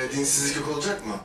Dinsizlik yok olacak mı?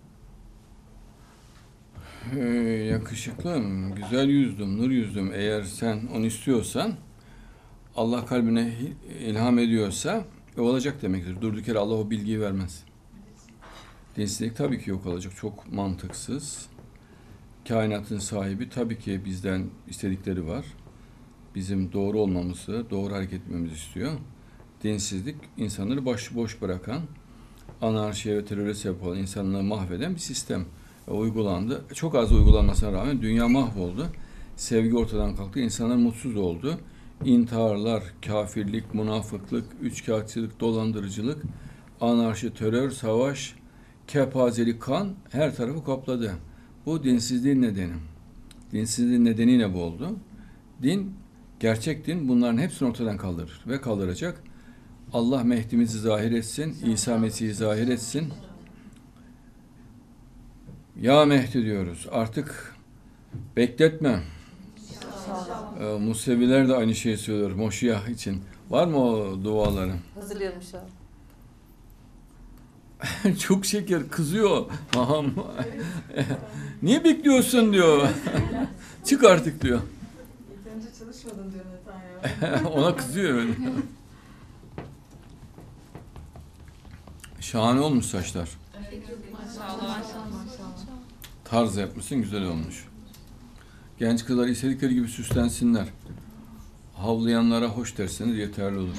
Yakışıklım, güzel yüzdüm, nur yüzdüm. Eğer sen onu istiyorsan, Allah kalbine ilham ediyorsa olacak demektir. Durduk yere Allah o bilgiyi vermez. Dinsizlik tabii ki yok olacak. Çok mantıksız. Kainatın sahibi tabii ki bizden istedikleri var. Bizim doğru olmamızı, doğru hareket etmemizi istiyor. Dinsizlik insanları başıboş bırakan, anarşiye ve teröre sebep olan, insanlığı mahveden bir sistem uygulandı. Çok az uygulanmasına rağmen dünya mahvoldu. Sevgi ortadan kalktı. İnsanlar mutsuz oldu. İntiharlar, kafirlik, münafıklık, üçkağıtçılık, dolandırıcılık, anarşi, terör, savaş, kepazelik, kan her tarafı kapladı. Bu dinsizliğin nedeni. Dinsizliğin nedeni yine bu oldu. Din, gerçek din bunların hepsini ortadan kaldırır ve kaldıracak. Allah Mehdi'mizi zahir etsin, İsa Mesih'i zahir etsin. Ya Mehdi diyoruz. Artık bekletme. Museviler de aynı şeyi söylüyor Moşiyah için. Var mı o duaları? Hazırlayalım şu an. Çok şeker, kızıyor. Aham. Niye bekliyorsun diyor. Çık artık diyor. Yeterince çalışmadın diyor Netanyahu. Ona kızıyor öyle. Şahane olmuş saçlar. Maşallah. Tarz yapmışsın, güzel olmuş. Genç kızlar istedikleri gibi süslensinler. Havlayanlara hoş derseniz yeterli olur.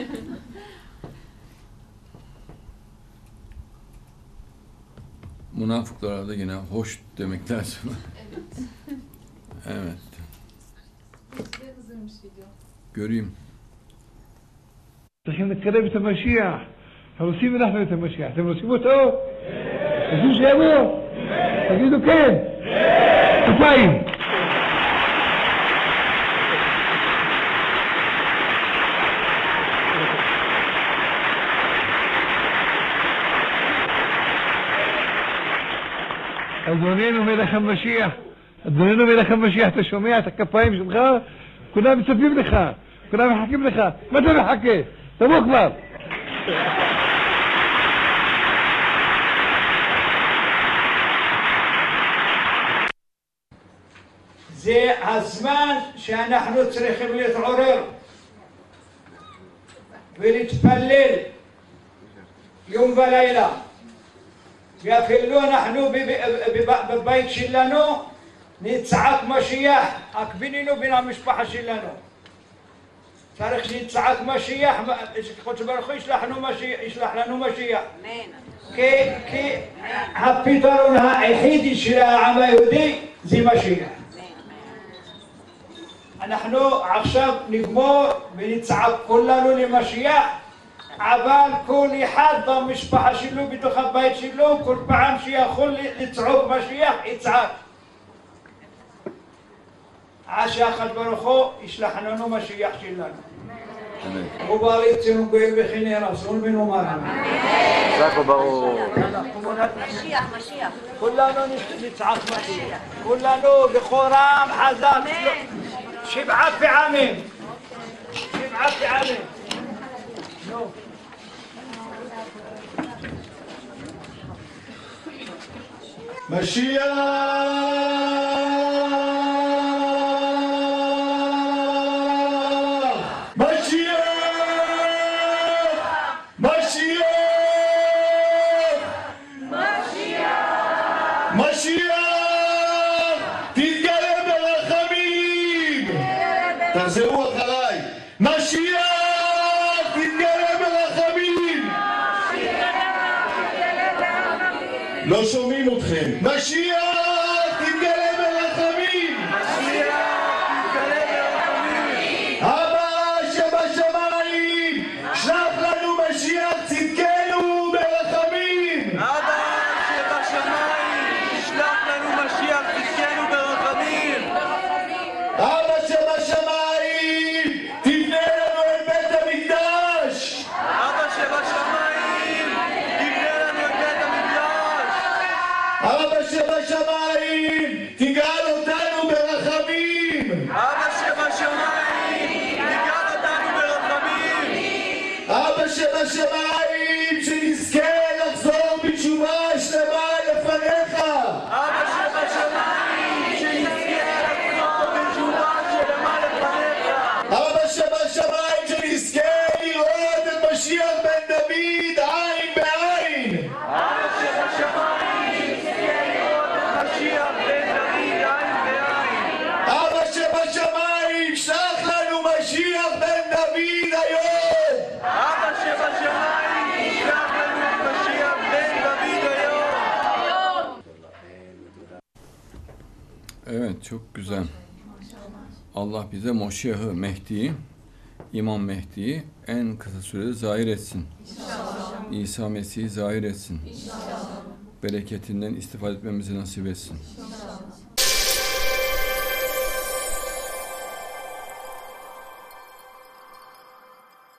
Münafıklara da yine hoş demek lazım. Evet. Göreyim. צריכים לקרב את המשיח. רוצים אנחנו את המשיח. אתם רוצים אותו? רוצים שיבוא? תגידו כן. כפיים. אדוננו מלך המשיח. אדוננו מלך המשיח. אתה שומע את הכפיים שלך? כולם מצפים לך. כולם מחכים לך. מה אתה מחכה? תבוא כבר. זה הזמן שאנחנו צריכים להתעורר ולהתפלל יום ולילה. ואפילו אנחנו בבית שלנו נצעק משיח, רק בינינו בין המשפחה שלנו. צריך שנצעק משיח, שקדוש ברוך הוא ישלח לנו משיח. כי הפתרון היחידי של העם היהודי זה משיח. אנחנו עכשיו נגמור ונצעק כולנו למשיח, אבל כל אחד במשפחה שלו, בתוך הבית שלו, כל פעם שיכול לצעוק משיח, יצעק. עד שהקדוש ברוך הוא ישלח לנו משיח שלנו. ובא אצלנו גואל וכן רצון ונאמר אמן. חזק וברוך. משיח. כולנו נצעק משיח. כולנו בקול רם חזק. 7 פעמים. 7 פעמים. נו. תחזרו אחריי. משיח, תתגלה ברחמים. לא שומעים אתכם. משיח, תתגלה ברחמים. אבא שבשמיים, שלח לנו משיח צדקנו ברחמים. אבא שבשמיים, שלח לנו משיח צדקנו ברחמים. אבא שבשמיים, תבנה לנו את בית המקדש. אבא שבשמיים, תבנה לנו את בית המקדש. אבא שבשמיים, תגאל אותנו ברחמים. אבא שבשמיים, תגאל אותנו ברחמים. אבא שבשמיים, שנזכה לחזור Evet, çok güzel. Allah bize Moşiyah'ı, Mehdi'yi, İmam Mehdi'yi en kısa sürede zahir etsin. İsa Mesih'i zahir etsin. Bereketinden istifade etmemizi nasip etsin.